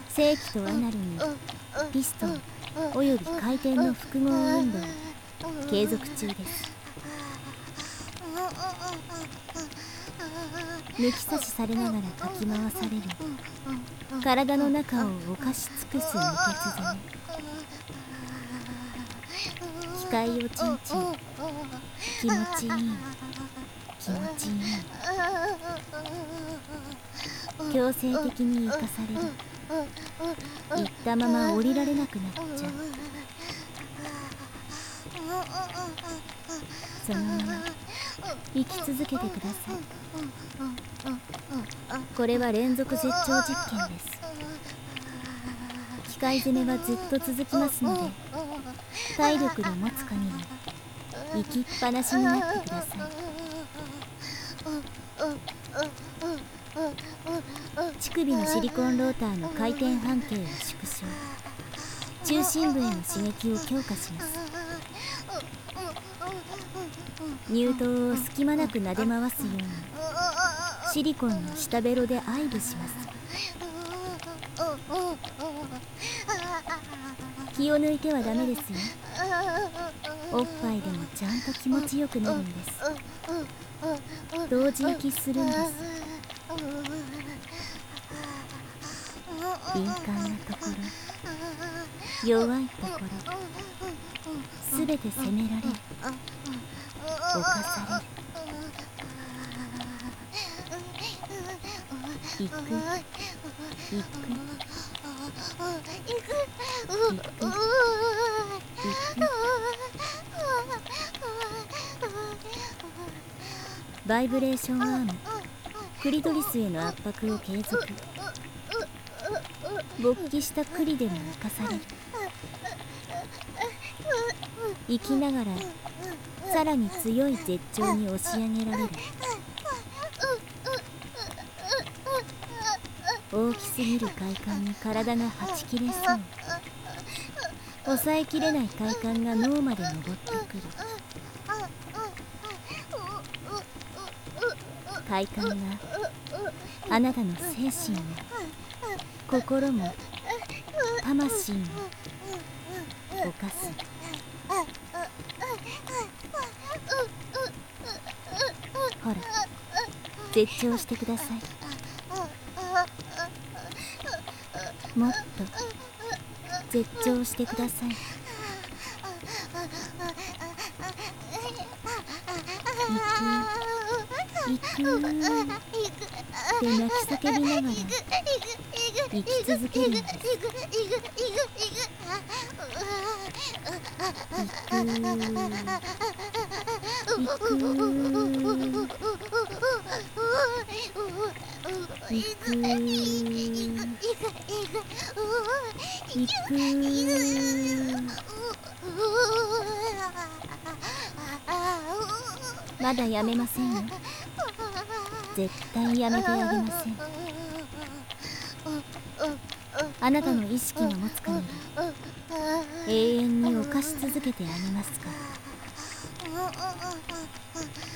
正規とアナルにピストンおよび回転の複合運動継続中です。抜き差しされながらかき回される体の中を侵し尽くす無血攻め。機械おちんちん気持ちいい気持ちいい。強制的に生かされる。言ったまま降りられなくなっちゃう。そのまま生き続けてください。これは連続絶頂実験です。機械攻めはずっと続きますので、体力の持つ限り生きっぱなしになってください。乳首のシリコンローターの回転半径を縮小、中心部への刺激を強化します。乳頭を隙間なく撫で回すようにシリコンの下ベロで愛撫します。気を抜いてはダメですよ。おっぱいでもちゃんと気持ちよくなるんです。同時息するんです。敏感なところ、弱いところ、すべて責められる、犯される。行く、行く、行く、行く。バイブレーションアーム、クリトリスへの圧迫を継続。勃起したクリでも生かされる。生きながらさらに強い絶頂に押し上げられる。大きすぎる快感に体がはち切れそう。抑えきれない快感が脳まで登ってくる。快感があなたの精神も心も魂も侵す。ほら、絶頂してください。もっと絶頂してください。行く行くで泣き叫びながら生き続けるんです。行くまだやめませんよ。絶対やめてあげません。あなたの意識が持つ限り永遠に犯し続けてあげますから。